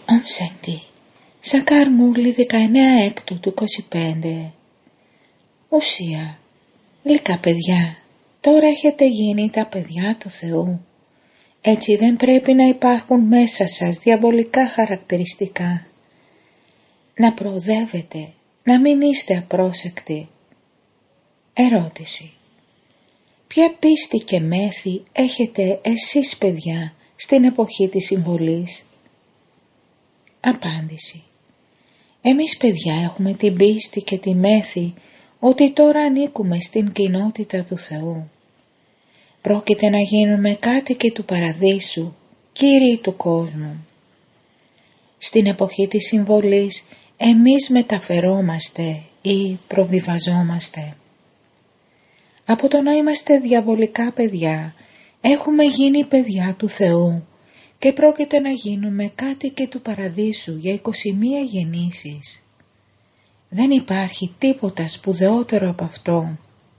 Om Shanti. Σακάρ Μούρλι 19 Έκτου του 25. Ουσία. Γλυκά παιδιά, τώρα έχετε γίνει τα παιδιά του Θεού. Έτσι δεν πρέπει να υπάρχουν μέσα σας διαβολικά χαρακτηριστικά. Να προοδεύετε, να μην είστε απρόσεκτοι. Ερώτηση. Ποια πίστη και μέθη έχετε εσείς παιδιά στην εποχή της συμβολής? Απάντηση. Εμείς παιδιά έχουμε την πίστη και τη μέθη ότι τώρα ανήκουμε στην κοινότητα του Θεού. Πρόκειται να γίνουμε κάτοικοι του παραδείσου, κύριοι του κόσμου. Στην εποχή της συμβολής εμείς μεταφερόμαστε ή προβιβαζόμαστε. Από το να είμαστε διαβολικά παιδιά έχουμε γίνει παιδιά του Θεού και πρόκειται να γίνουμε κάτοικοι του παραδείσου για 21 γεννήσεις. Δεν υπάρχει τίποτα σπουδαιότερο από αυτό.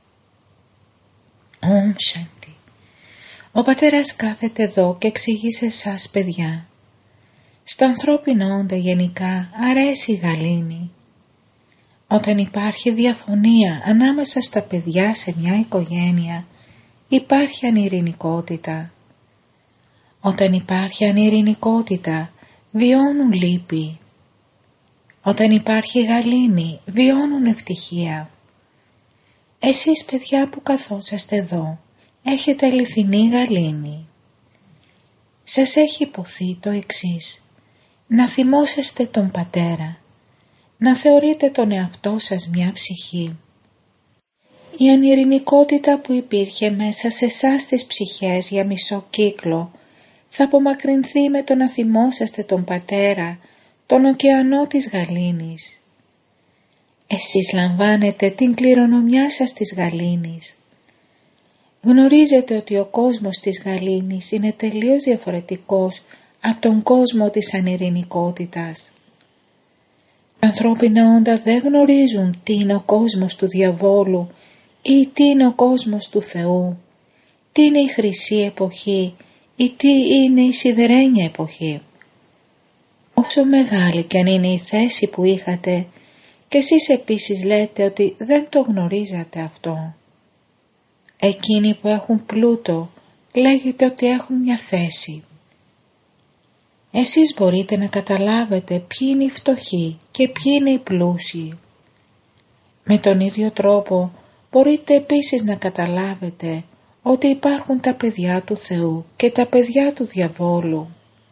Om Shanti. Ο πατέρας κάθεται εδώ και εξηγεί σε εσάς παιδιά. Στα ανθρώπινα όντα γενικά αρέσει η γαλήνη. Όταν υπάρχει διαφωνία ανάμεσα στα παιδιά σε μια οικογένεια, υπάρχει ανειρηνικότητα. Όταν υπάρχει ανειρηνικότητα, βιώνουν λύπη. Όταν υπάρχει γαλήνη, βιώνουν ευτυχία. Εσείς παιδιά που καθόσαστε εδώ, έχετε αληθινή γαλήνη. Σας έχει υποθεί το εξής: να θυμόσαστε τον πατέρα, να θεωρείτε τον εαυτό σας μια ψυχή. Η ανειρηνικότητα που υπήρχε μέσα σε εσάς τις ψυχές για μισό κύκλο θα απομακρυνθεί με το να θυμόσαστε τον πατέρα, τον ωκεανό της γαλήνης. Εσείς λαμβάνετε την κληρονομιά σας της γαλήνης. Γνωρίζετε ότι ο κόσμος της γαλήνης είναι τελείως διαφορετικός από τον κόσμο της ανειρηνικότητας. Τα ανθρώπινα όντα δεν γνωρίζουν τι είναι ο κόσμος του διαβόλου ή τι είναι ο κόσμος του Θεού, τι είναι η χρυσή εποχή ή τι είναι η σιδερένια εποχή. Όσο μεγάλη κι αν είναι η θέση που είχατε, και εσείς επίσης λέτε ότι δεν το γνωρίζατε αυτό. Εκείνοι που έχουν πλούτο λέγεται ότι έχουν μια θέση. Εσείς μπορείτε να καταλάβετε ποιοι είναι οι φτωχοί και ποιοι είναι οι πλούσιοι. Με τον ίδιο τρόπο μπορείτε επίσης να καταλάβετε ότι υπάρχουν τα παιδιά του Θεού και τα παιδιά του διαβόλου.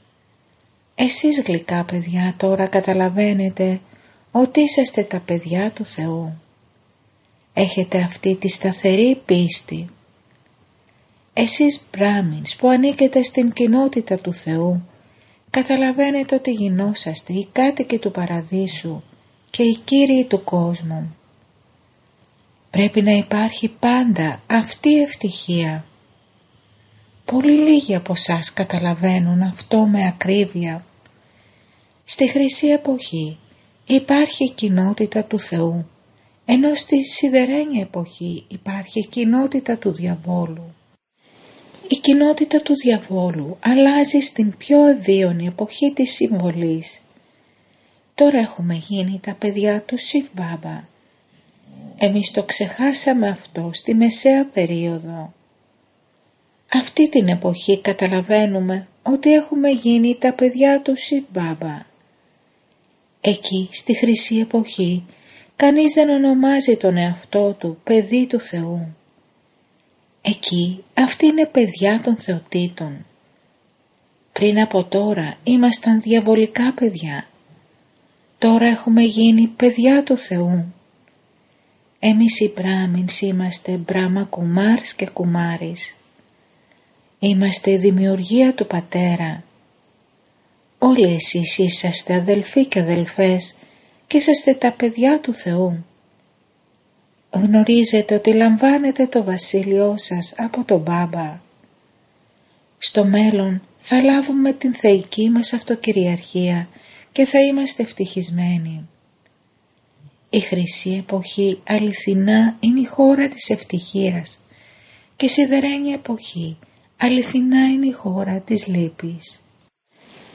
Εσείς γλυκά παιδιά τώρα καταλαβαίνετε ότι είσαστε τα παιδιά του Θεού. Έχετε αυτή τη σταθερή πίστη. Εσείς Μπράμινς που ανήκετε στην κοινότητα του Θεού, καταλαβαίνετε ότι γινόσαστε οι κάτοικοι του παραδείσου και οι κύριοι του κόσμου. Πρέπει να υπάρχει πάντα αυτή η ευτυχία. Πολύ λίγοι από εσάς καταλαβαίνουν αυτό με ακρίβεια. Στη χρυσή εποχή υπάρχει η κοινότητα του Θεού, ενώ στη σιδερένια εποχή υπάρχει η κοινότητα του διαβόλου. Η κοινότητα του διαβόλου αλλάζει στην πιο ευίωνη εποχή της συμβολής. Τώρα έχουμε γίνει τα παιδιά του Σιβ Μπάμπα. Εμείς το ξεχάσαμε αυτό στη μεσαία περίοδο. Αυτή την εποχή καταλαβαίνουμε ότι έχουμε γίνει τα παιδιά του Σιβ Μπάμπα. Εκεί στη χρυσή εποχή κανείς δεν ονομάζει τον εαυτό του παιδί του Θεού. Εκεί αυτοί είναι παιδιά των θεοτήτων. Πριν από τώρα ήμασταν διαβολικά παιδιά. Τώρα έχουμε γίνει παιδιά του Θεού. Εμείς οι Μπράμινς είμαστε Μπράμα Κουμάρς και Κουμάρις. Είμαστε η δημιουργία του Πατέρα. Όλοι εσείς είσαστε αδελφοί και αδελφές και είσαστε τα παιδιά του Θεού. Γνωρίζετε ότι λαμβάνετε το βασίλειό σας από τον Μπάμπα. Στο μέλλον θα λάβουμε την θεϊκή μας αυτοκυριαρχία και θα είμαστε ευτυχισμένοι. Η χρυσή εποχή αληθινά είναι η χώρα της ευτυχίας και η σιδερένια εποχή αληθινά είναι η χώρα της λύπης.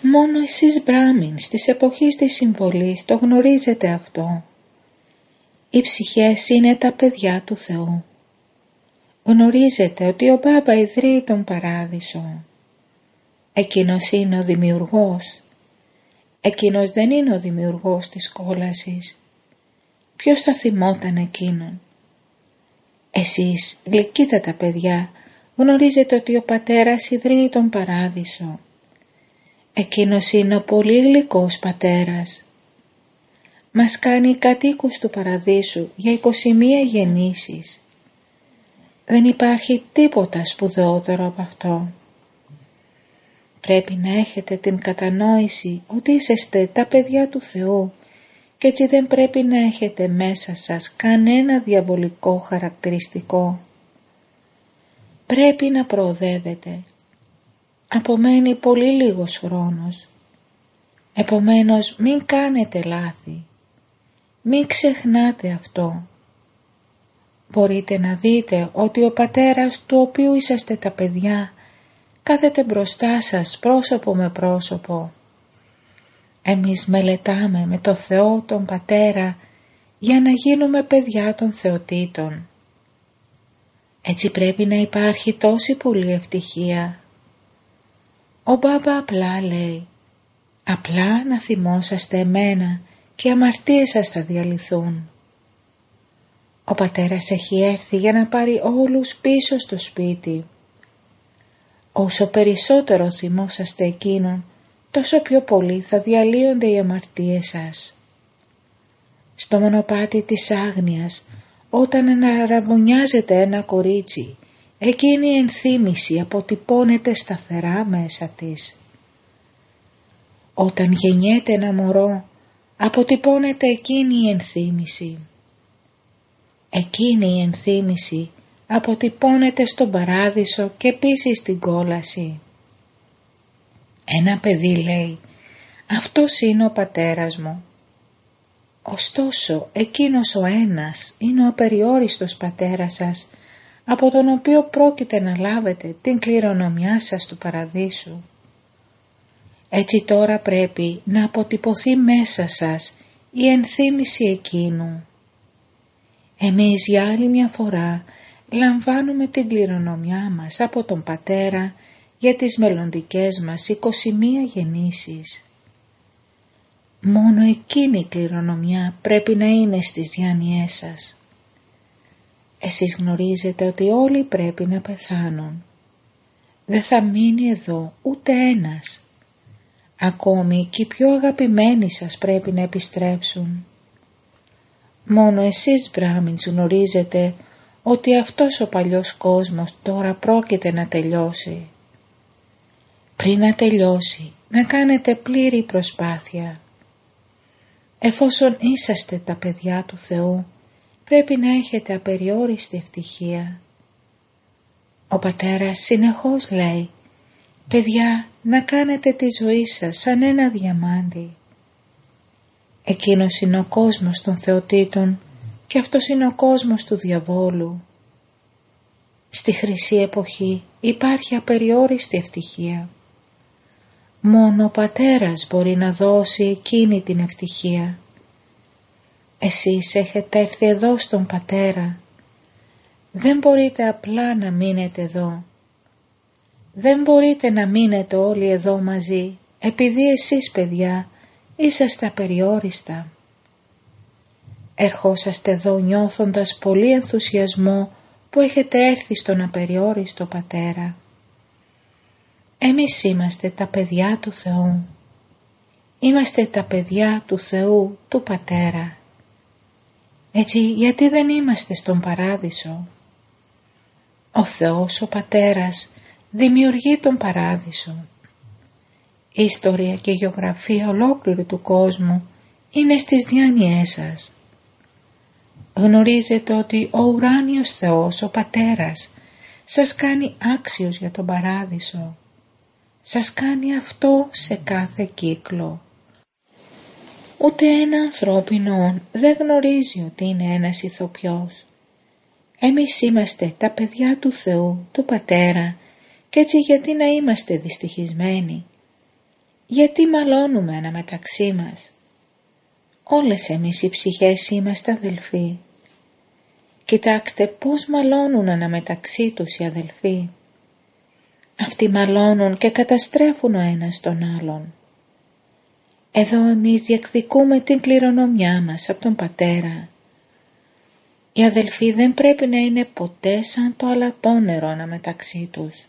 Μόνο εσείς Μπράμινς της εποχής της συμβολής το γνωρίζετε αυτό. Οι ψυχές είναι τα παιδιά του Θεού. Γνωρίζετε ότι ο Μπάμπα ιδρύει τον παράδεισο. Εκείνος είναι ο δημιουργός. Εκείνος δεν είναι ο δημιουργός της κόλασης. Ποιος θα θυμόταν εκείνον? Εσείς, γλυκύτατα παιδιά, γνωρίζετε ότι ο Πατέρας ιδρύει τον παράδεισο. Εκείνος είναι ο πολύ γλυκός Πατέρας. Μας κάνει κατοίκους του παραδείσου για 21 γεννήσεις. Δεν υπάρχει τίποτα σπουδαιότερο από αυτό. Πρέπει να έχετε την κατανόηση ότι είσαστε τα παιδιά του Θεού και έτσι δεν πρέπει να έχετε μέσα σας κανένα διαβολικό χαρακτηριστικό. Πρέπει να προοδεύετε. Απομένει πολύ λίγος χρόνος. Επομένως μην κάνετε λάθη. Μην ξεχνάτε αυτό. Μπορείτε να δείτε ότι ο Πατέρας του οποίου είσαστε τα παιδιά κάθεται μπροστά σας πρόσωπο με πρόσωπο. Εμείς μελετάμε με το Θεό τον Πατέρα για να γίνουμε παιδιά των Θεοτήτων. Έτσι πρέπει να υπάρχει τόση πολύ ευτυχία. Ο Μπάμπα απλά λέει, απλά να θυμόσαστε εμένα και οι αμαρτίες σας θα διαλυθούν. Ο Πατέρας έχει έρθει για να πάρει όλους πίσω στο σπίτι. Όσο περισσότερο θυμόσαστε εκείνον, τόσο πιο πολύ θα διαλύονται οι αμαρτίες σας. Στο μονοπάτι της άγνοιας, όταν αναραβωνιάζεται ένα κορίτσι, εκείνη η ενθύμηση αποτυπώνεται σταθερά μέσα της. Όταν γεννιέται ένα μωρό, αποτυπώνεται εκείνη η ενθύμηση. Εκείνη η ενθύμηση αποτυπώνεται στον παράδεισο και επίσης στην κόλαση. Ένα παιδί λέει, αυτός είναι ο Πατέρας μου. Ωστόσο, εκείνος ο ένας είναι ο απεριόριστος Πατέρας σας, από τον οποίο πρόκειται να λάβετε την κληρονομιά σας του παραδείσου. Έτσι τώρα πρέπει να αποτυπωθεί μέσα σας η ενθύμηση εκείνου. Εμείς για άλλη μια φορά λαμβάνουμε την κληρονομιά μας από τον Πατέρα για τις μελλοντικές μας 21 γεννήσεις. Μόνο εκείνη η κληρονομιά πρέπει να είναι στις διάνοιές σας. Εσείς γνωρίζετε ότι όλοι πρέπει να πεθάνουν. Δεν θα μείνει εδώ ούτε ένας. Ακόμη και οι πιο αγαπημένοι σας πρέπει να επιστρέψουν. Μόνο εσείς Μπράμινς γνωρίζετε ότι αυτός ο παλιός κόσμος τώρα πρόκειται να τελειώσει. Πριν να τελειώσει, να κάνετε πλήρη προσπάθεια. Εφόσον είσαστε τα παιδιά του Θεού, πρέπει να έχετε απεριόριστη ευτυχία. Ο Πατέρας συνεχώς λέει, παιδιά, να κάνετε τη ζωή σας σαν ένα διαμάντι. Εκείνος είναι ο κόσμος των θεοτήτων και αυτός είναι ο κόσμος του διαβόλου. Στη χρυσή εποχή υπάρχει απεριόριστη ευτυχία. Μόνο ο Πατέρας μπορεί να δώσει εκείνη την ευτυχία. Εσείς έχετε έρθει εδώ στον Πατέρα. Δεν μπορείτε απλά να μείνετε εδώ. Δεν μπορείτε να μείνετε όλοι εδώ μαζί, επειδή εσείς παιδιά είσαστε απεριόριστα. Ερχόσαστε εδώ νιώθοντας πολύ ενθουσιασμό που έχετε έρθει στον απεριόριστο Πατέρα. Εμείς είμαστε τα παιδιά του Θεού. Είμαστε τα παιδιά του Θεού, του Πατέρα. Έτσι γιατί δεν είμαστε στον παράδεισο? Ο Θεός ο Πατέρας δημιουργεί τον παράδεισο. Η ιστορία και η γεωγραφία ολόκληρου του κόσμου είναι στις διάνοιές σας. Γνωρίζετε ότι ο ουράνιος Θεός, ο Πατέρας, σας κάνει άξιος για τον παράδεισο. Σας κάνει αυτό σε κάθε κύκλο. Ούτε ένα ανθρώπινο δεν γνωρίζει ότι είναι ένας ηθοποιός. Εμείς είμαστε τα παιδιά του Θεού, του Πατέρα, και έτσι γιατί να είμαστε δυστυχισμένοι? Γιατί μαλώνουμε αναμεταξύ μας? Όλες εμείς οι ψυχές είμαστε αδελφοί. Κοιτάξτε πώς μαλώνουν αναμεταξύ τους οι αδελφοί. Αυτοί μαλώνουν και καταστρέφουν ο ένας τον άλλον. Εδώ εμείς διεκδικούμε την κληρονομιά μας από τον πατέρα. Οι αδελφοί δεν πρέπει να είναι ποτέ σαν το αλατόνερο αναμεταξύ τους.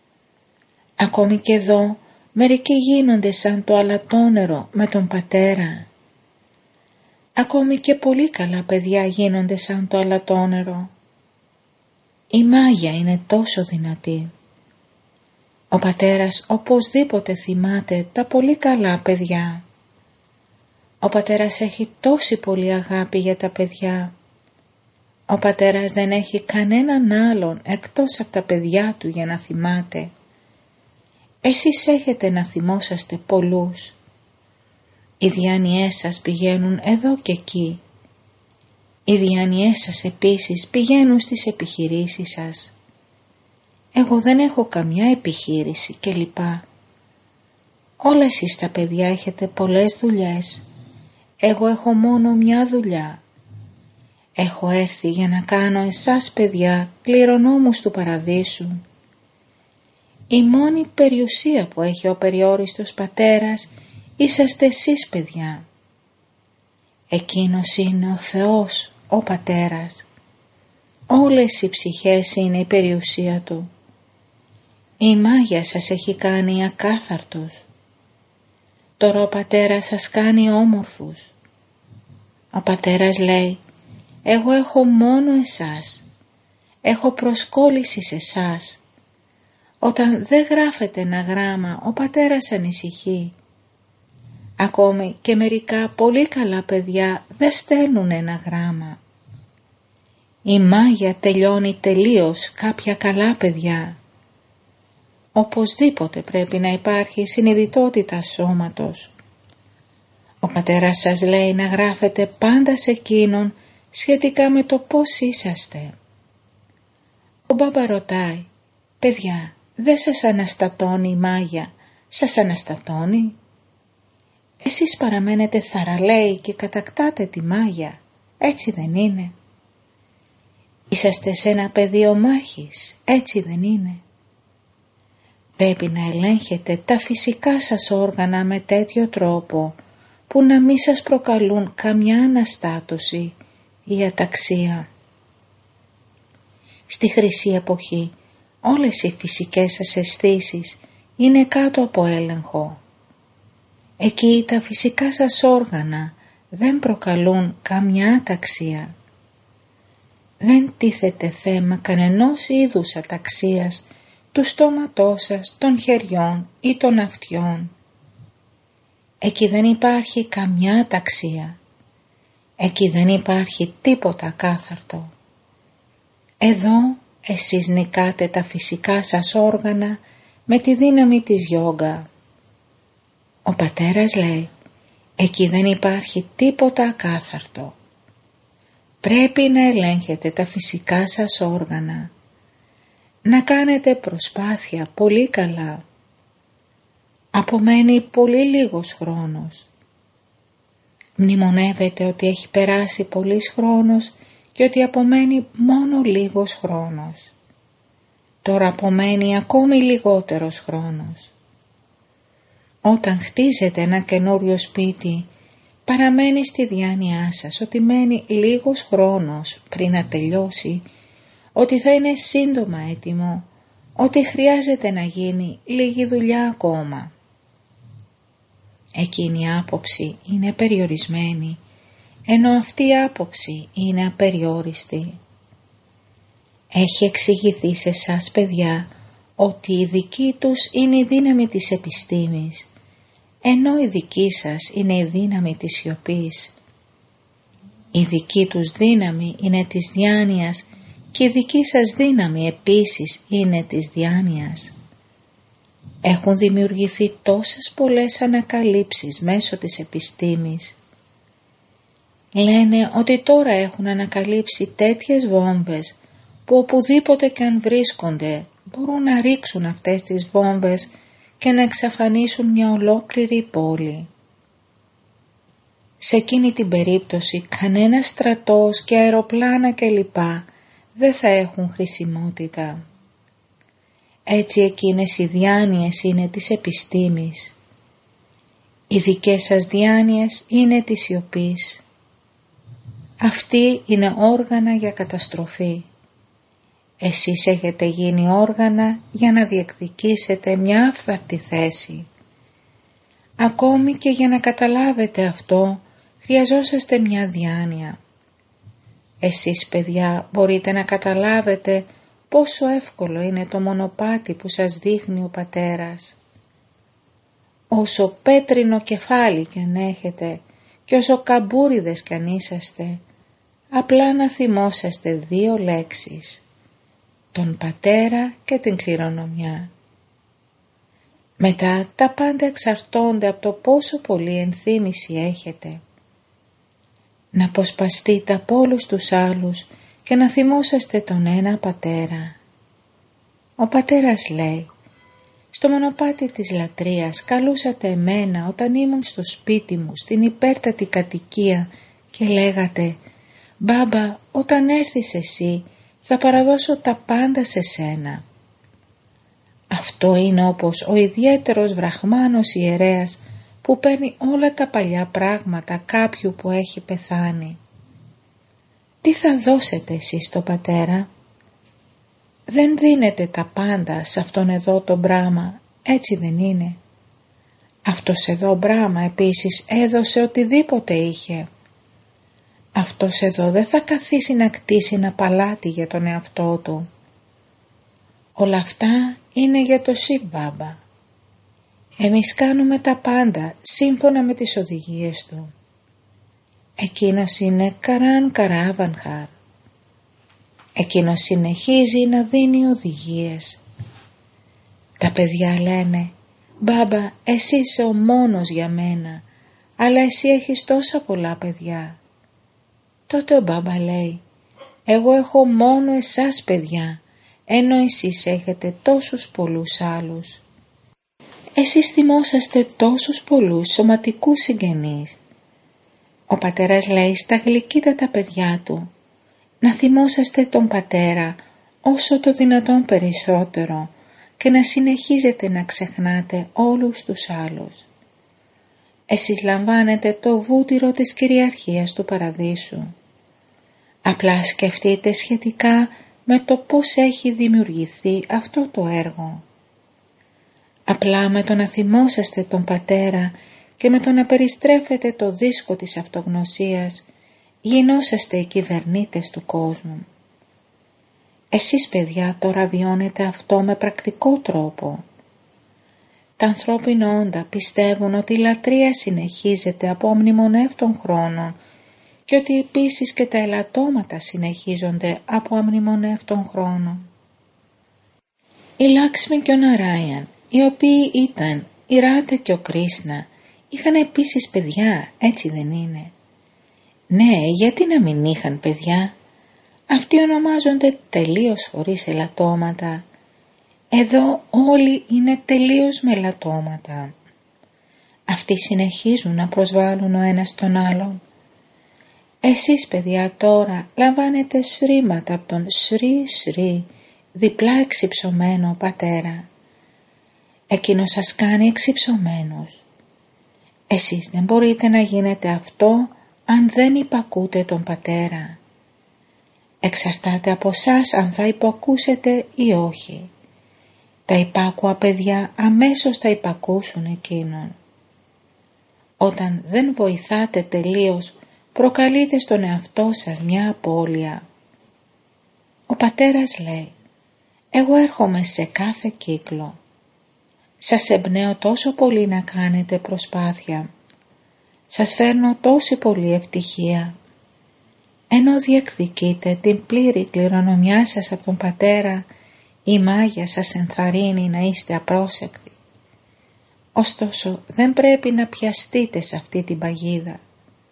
Ακόμη και εδώ μερικοί γίνονται σαν το αλατόνερο με τον πατέρα. Ακόμη και πολύ καλά παιδιά γίνονται σαν το αλατόνερο. Η μάγια είναι τόσο δυνατή. Ο πατέρας οπωσδήποτε θυμάται τα πολύ καλά παιδιά. Ο πατέρας έχει τόση πολύ αγάπη για τα παιδιά. Ο πατέρας δεν έχει κανέναν άλλον εκτός από τα παιδιά του για να θυμάται. Εσείς έχετε να θυμόσαστε πολλούς. Οι διάνοιές σας πηγαίνουν εδώ και εκεί. Οι διάνοιές σας επίσης πηγαίνουν στις επιχειρήσεις σας. Εγώ δεν έχω καμιά επιχείρηση κλπ. Όλα εσείς τα παιδιά έχετε πολλές δουλειές. Εγώ έχω μόνο μια δουλειά. Έχω έρθει για να κάνω εσάς παιδιά κληρονόμους του παραδείσου. Η μόνη περιουσία που έχει ο περιόριστος πατέρας είσαστε εσείς παιδιά. Εκείνος είναι ο Θεός, ο πατέρας. Όλες οι ψυχές είναι η περιουσία του. Η μάγια σας έχει κάνει ακάθαρτος. Τώρα ο πατέρας σας κάνει όμορφους. Ο πατέρας λέει, εγώ έχω μόνο εσάς. Έχω προσκόλληση σε εσάς. Όταν δεν γράφεται ένα γράμμα, ο πατέρας ανησυχεί. Ακόμη και μερικά πολύ καλά παιδιά δεν στέλνουν ένα γράμμα. Η μάγια τελειώνει τελείως κάποια καλά παιδιά. Οπωσδήποτε πρέπει να υπάρχει συνειδητότητα σώματος. Ο πατέρας σας λέει να γράφετε πάντα σε εκείνον σχετικά με το πώς είσαστε. Ο μπάμπα ρωτάει, παιδιά, δεν σας αναστατώνει η μάγια, σας αναστατώνει? Εσείς παραμένετε θαραλέοι και κατακτάτε τη μάγια, έτσι δεν είναι? Είσαστε σε ένα πεδίο μάχης, έτσι δεν είναι? Πρέπει να ελέγχετε τα φυσικά σας όργανα με τέτοιο τρόπο που να μην σας προκαλούν καμιά αναστάτωση ή αταξία. Στη χρυσή εποχή όλες οι φυσικές σας αισθήσεις είναι κάτω από έλεγχο. Εκεί τα φυσικά σας όργανα δεν προκαλούν καμιά αταξία. Δεν τίθεται θέμα κανενός είδους αταξίας του στόματός σας, των χεριών ή των αυτιών. Εκεί δεν υπάρχει καμιά αταξία. Εκεί δεν υπάρχει τίποτα κάθαρτο. Εδώ εσείς νικάτε τα φυσικά σας όργανα με τη δύναμη της γιόγκα. Ο πατέρας λέει, εκεί δεν υπάρχει τίποτα ακάθαρτο. Πρέπει να ελέγχετε τα φυσικά σας όργανα. Να κάνετε προσπάθεια πολύ καλά. Απομένει πολύ λίγος χρόνος. Μνημονεύετε ότι έχει περάσει πολύς χρόνος και ότι απομένει μόνο λίγος χρόνος. Τώρα απομένει ακόμη λιγότερος χρόνος. Όταν χτίζετε ένα καινούριο σπίτι, παραμένει στη διάνοιά σας ότι μένει λίγος χρόνος πριν να τελειώσει, ότι θα είναι σύντομα έτοιμο, ότι χρειάζεται να γίνει λίγη δουλειά ακόμα. Εκείνη η άποψη είναι περιορισμένη, ενώ αυτή η άποψη είναι απεριόριστη. Έχει εξηγηθεί σε εσάς παιδιά ότι η δική τους είναι η δύναμη της επιστήμης, ενώ η δική σας είναι η δύναμη της σιωπής. Η δική τους δύναμη είναι της διάνοιας και η δική σας δύναμη επίσης είναι της διάνοιας. Έχουν δημιουργηθεί τόσες πολλές ανακαλύψεις μέσω της επιστήμης. Λένε ότι τώρα έχουν ανακαλύψει τέτοιες βόμβες που οπουδήποτε και αν βρίσκονται μπορούν να ρίξουν αυτές τις βόμβες και να εξαφανίσουν μια ολόκληρη πόλη. Σε εκείνη την περίπτωση κανένα στρατός και αεροπλάνα κλπ. Δεν θα έχουν χρησιμότητα. Έτσι εκείνες οι διάνοιες είναι της επιστήμης. Οι δικές σας διάνοιες είναι της σιωπής. Αυτή είναι όργανα για καταστροφή. Εσείς έχετε γίνει όργανα για να διεκδικήσετε μια άφθαρτη θέση. Ακόμη και για να καταλάβετε αυτό χρειαζόσαστε μια διάνοια. Εσείς παιδιά μπορείτε να καταλάβετε πόσο εύκολο είναι το μονοπάτι που σας δείχνει ο πατέρας. Όσο πέτρινο κεφάλι κι αν έχετε και όσο καμπούριδες κι αν είσαστε, απλά να θυμόσαστε 2 λέξεις, τον πατέρα και την κληρονομιά. Μετά τα πάντα εξαρτώνται από το πόσο πολύ ενθύμηση έχετε. Να αποσπαστείτε από όλους τους άλλους και να θυμόσαστε τον ένα πατέρα. Ο πατέρας λέει, στο μονοπάτι της λατρείας καλούσατε εμένα όταν ήμουν στο σπίτι μου στην υπέρτατη κατοικία και λέγατε, «Μπάμπα, όταν έρθεις εσύ θα παραδώσω τα πάντα σε σένα». Αυτό είναι όπως ο ιδιαίτερος βραχμάνος ιερέας που παίρνει όλα τα παλιά πράγματα κάποιου που έχει πεθάνει. Τι θα δώσετε εσείς στον πατέρα? Δεν δίνετε τα πάντα σε αυτόν εδώ τον Μπράμα, έτσι δεν είναι? Αυτός εδώ Μπράμα επίσης έδωσε οτιδήποτε είχε. Αυτός εδώ δεν θα καθίσει να κτίσει ένα παλάτι για τον εαυτό του. Όλα αυτά είναι για το Σιβ Μπάμπα. Εμείς κάνουμε τα πάντα σύμφωνα με τις οδηγίες του. Εκείνος είναι Καράν Καράβανχαρ. Εκείνος συνεχίζει να δίνει οδηγίες. Τα παιδιά λένε, «Μπάμπα, εσύ είσαι ο μόνος για μένα, αλλά εσύ έχεις τόσα πολλά παιδιά». Τότε ο Μπάμπα λέει, «Εγώ έχω μόνο εσάς παιδιά, ενώ εσείς έχετε τόσους πολλούς άλλους. Εσείς θυμόσαστε τόσους πολλούς σωματικούς συγγενείς». Ο πατέρας λέει στα γλυκύτατα παιδιά του, να θυμόσαστε τον πατέρα όσο το δυνατόν περισσότερο και να συνεχίζετε να ξεχνάτε όλους τους άλλους. Εσείς λαμβάνετε το βούτυρο της κυριαρχίας του παραδείσου. Απλά σκεφτείτε σχετικά με το πώς έχει δημιουργηθεί αυτό το έργο. Απλά με το να θυμόσαστε τον πατέρα και με το να περιστρέφετε το δίσκο της αυτογνωσίας γινόσαστε οι κυβερνήτες του κόσμου. Εσείς παιδιά τώρα βιώνετε αυτό με πρακτικό τρόπο. Τα ανθρώπινα όντα πιστεύουν ότι η λατρεία συνεχίζεται από αμνημονεύτων χρόνων και ότι επίσης και τα ελαττώματα συνεχίζονται από αμνημονεύτων χρόνων. Η Λάξμη και ο Ναράιαν, οι οποίοι ήταν η Ράτα και ο Κρίσνα, είχαν επίσης παιδιά, έτσι δεν είναι? Ναι, γιατί να μην είχαν παιδιά? Αυτοί ονομάζονται τελείως χωρίς ελαττώματα. Εδώ όλοι είναι τελείως με ελαττώματα. Αυτοί συνεχίζουν να προσβάλλουν ο ένας τον άλλον. Εσείς παιδιά τώρα λαμβάνετε σρήματα από τον Σρι, διπλά εξυψωμένο πατέρα. Εκείνος σας κάνει εξυψωμένους. Εσείς δεν μπορείτε να γίνετε αυτό αν δεν υπακούτε τον πατέρα. Εξαρτάται από σας αν θα υπακούσετε ή όχι. Τα υπάκουα παιδιά αμέσως θα υπακούσουν εκείνον. Όταν δεν βοηθάτε τελείως, προκαλείτε στον εαυτό σας μια απώλεια. Ο πατέρας λέει, εγώ έρχομαι σε κάθε κύκλο. Σας εμπνέω τόσο πολύ να κάνετε προσπάθεια. Σας φέρνω τόση πολύ ευτυχία. Ενώ διεκδικείτε την πλήρη κληρονομιά σας από τον πατέρα, η μάγια σας ενθαρρύνει να είστε απρόσεκτοι. Ωστόσο δεν πρέπει να πιαστείτε σε αυτή την παγίδα.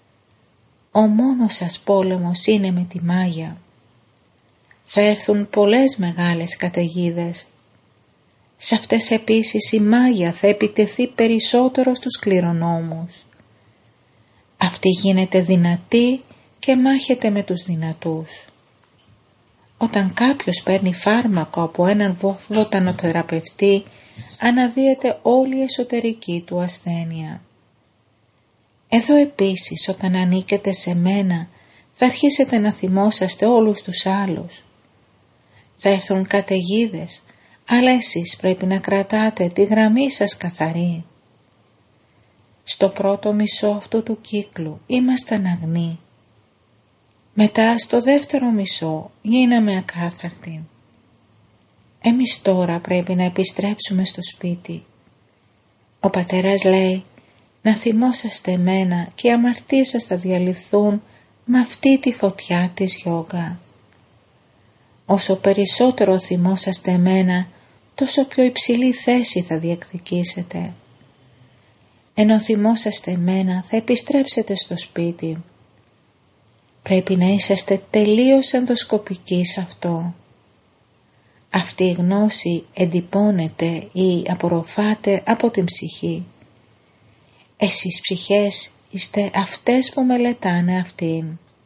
Ο μόνος σας πόλεμος είναι με τη μάγια. Θα έρθουν πολλές μεγάλες καταιγίδες. Σε αυτές επίσης η μάγια θα επιτεθεί περισσότερο στους κληρονόμους. Αυτή γίνεται δυνατή και μάχεται με τους δυνατούς. Όταν κάποιος παίρνει φάρμακο από έναν βοτανοθεραπευτή, αναδύεται όλη η εσωτερική του ασθένεια. Εδώ επίσης, όταν ανήκετε σε μένα, θα αρχίσετε να θυμόσαστε όλους τους άλλους. Θα έρθουν καταιγίδες, αλλά εσείς πρέπει να κρατάτε τη γραμμή σας καθαρή. Στο πρώτο μισό αυτού του κύκλου ήμασταν αγνοί. Μετά στο δεύτερο μισό γίναμε ακάθαρτοι. Εμείς τώρα πρέπει να επιστρέψουμε στο σπίτι. Ο πατέρας λέει να θυμόσαστε εμένα και οι αμαρτίες σας θα διαλυθούν με αυτή τη φωτιά της γιόγκα. Όσο περισσότερο θυμόσαστε εμένα, τόσο πιο υψηλή θέση θα διεκδικήσετε. Ενώ θυμόσαστε εμένα, θα επιστρέψετε στο σπίτι. Πρέπει να είσαστε τελείως ενδοσκοπικοί σε αυτό. Αυτή η γνώση εντυπώνεται ή απορροφάται από την ψυχή. Εσείς ψυχές είστε αυτές που μελετάνε αυτήν.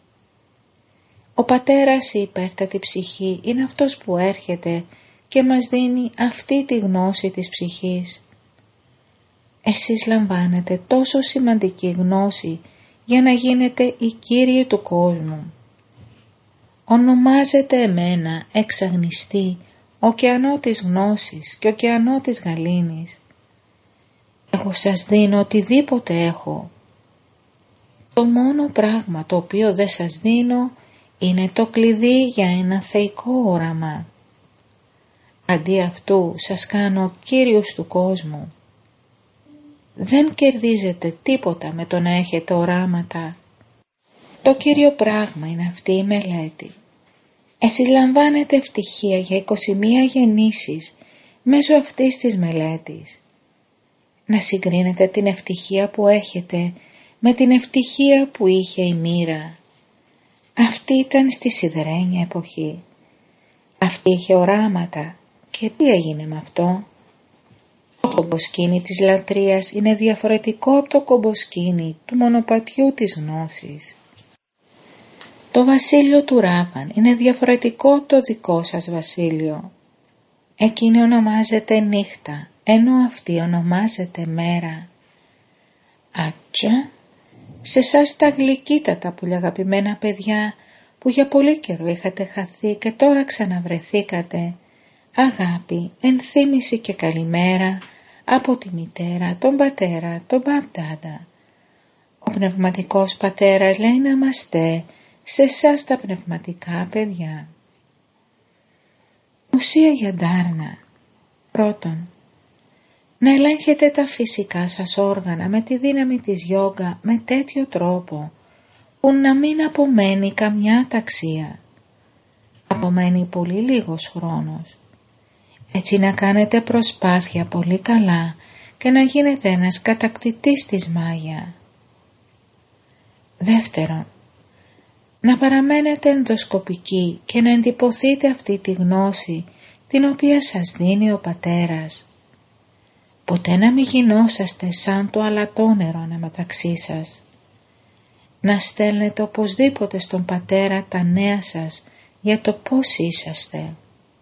Ο πατέρας, η υπέρτατη ψυχή, είναι αυτός που έρχεται και μας δίνει αυτή τη γνώση της ψυχής. Εσείς λαμβάνετε τόσο σημαντική γνώση για να γίνετε οι κύριοι του κόσμου. Ονομάζετε εμένα εξαγνιστή, ωκεανό της γνώσης και ωκεανό της γαλήνης. Εγώ σας δίνω οτιδήποτε έχω. Το μόνο πράγμα το οποίο δεν σας δίνω είναι το κλειδί για ένα θεϊκό όραμα. Αντί αυτού σας κάνω κύριους του κόσμου. Δεν κερδίζετε τίποτα με το να έχετε οράματα. Το κύριο πράγμα είναι αυτή η μελέτη. Εσείς λαμβάνετε ευτυχία για 21 γεννήσεις μέσω αυτής της μελέτης. Να συγκρίνετε την ευτυχία που έχετε με την ευτυχία που είχε η μοίρα. Αυτή ήταν στη σιδερένια εποχή. Αυτή είχε οράματα και τι έγινε με αυτό? Το κομποσκήνι της λατρείας είναι διαφορετικό από το κομποσκήνι του μονοπατιού της γνώσης. Το βασίλειο του Ράβαν είναι διαφορετικό από το δικό σας βασίλειο. Εκείνη ονομάζεται νύχτα, ενώ αυτή ονομάζεται μέρα. Άτσα, σε εσάς τα γλυκύτατα πουλιαγαπημένα παιδιά που για πολύ καιρό είχατε χαθεί και τώρα ξαναβρεθήκατε, αγάπη, ενθύμηση και καλημέρα από τη μητέρα, τον πατέρα, τον μπαμπτάντα. Ο πνευματικός πατέρας λέει να είμαστε σε εσάς τα πνευματικά παιδιά. Ουσία για ντάρνα. Πρώτον, να ελέγχετε τα φυσικά σας όργανα με τη δύναμη της γιόγκα με τέτοιο τρόπο που να μην απομένει καμιά ταξία. Απομένει πολύ λίγος χρόνος. Έτσι να κάνετε προσπάθεια πολύ καλά και να γίνετε ένας κατακτητής της μάγια. Δεύτερον, να παραμένετε ενδοσκοπικοί και να εντυπωθείτε αυτή τη γνώση την οποία σας δίνει ο πατέρας. Ποτέ να μην γινόσαστε σαν το αλατόνερο αναμεταξύ σας. Να στέλνετε οπωσδήποτε στον πατέρα τα νέα σας για το πώς είσαστε.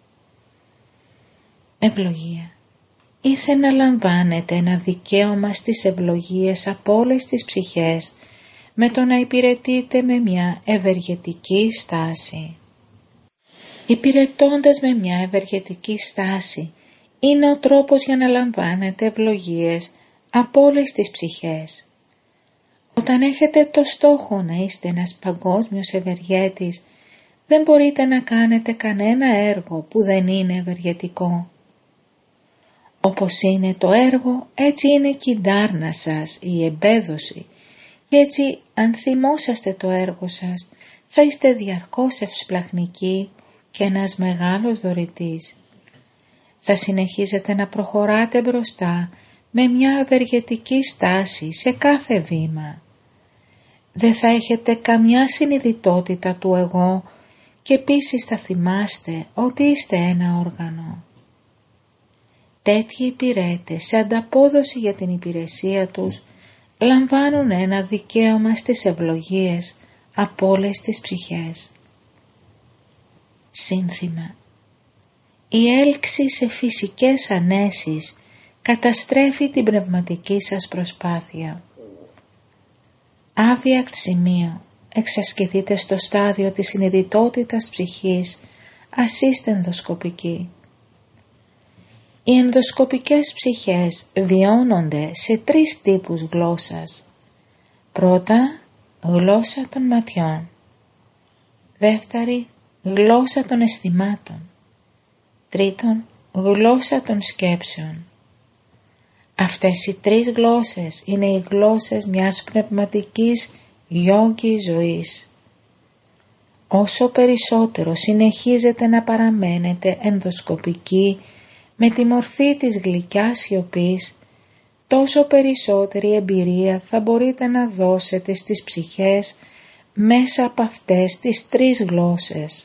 Ευλογία. Ήθε να λαμβάνετε ένα δικαίωμα στις ευλογίες από όλες τις ψυχές με το να υπηρετείτε με μια ευεργετική στάση. Υπηρετώντας με μια ευεργετική στάση είναι ο τρόπος για να λαμβάνετε ευλογίες από όλες τις ψυχές. Όταν έχετε το στόχο να είστε ένας παγκόσμιος ευεργέτης, δεν μπορείτε να κάνετε κανένα έργο που δεν είναι ευεργετικό. Όπως είναι το έργο, έτσι είναι και η ντάρνα σας, η εμπέδωση, και έτσι αν θυμόσαστε το έργο σας, θα είστε διαρκώς ευσπλαχνικοί και ένας μεγάλος δωρητής. Θα συνεχίζετε να προχωράτε μπροστά με μια ευεργετική στάση σε κάθε βήμα. Δεν θα έχετε καμιά συνειδητότητα του εγώ και επίσης θα θυμάστε ότι είστε ένα όργανο. Τέτοιοι υπηρέτες σε ανταπόδοση για την υπηρεσία τους λαμβάνουν ένα δικαίωμα στις ευλογίες από όλες τις ψυχές. Σύνθημα. Η έλξη σε φυσικές ανέσεις καταστρέφει την πνευματική σας προσπάθεια. Άβιακτ σημείο. Εξασκηθείτε στο στάδιο της συνειδητότητας ψυχής, ασύστε ενδοσκοπική. Οι ενδοσκοπικές ψυχές βιώνονται σε 3 τύπους γλώσσας. Πρώτα, γλώσσα των ματιών. Δεύτερη, γλώσσα των αισθημάτων. Τρίτον, γλώσσα των σκέψεων. Αυτές οι 3 γλώσσες είναι οι γλώσσες μιας πνευματικής γιόγκη ζωής. Όσο περισσότερο συνεχίζετε να παραμένετε ενδοσκοπικοί με τη μορφή της γλυκιάς σιωπής, τόσο περισσότερη εμπειρία θα μπορείτε να δώσετε στις ψυχές μέσα από αυτές τις 3 γλώσσες.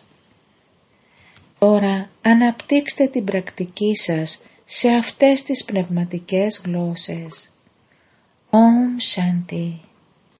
Τώρα αναπτύξτε την πρακτική σας σε αυτές τις πνευματικές γλώσσες. Om Shanti.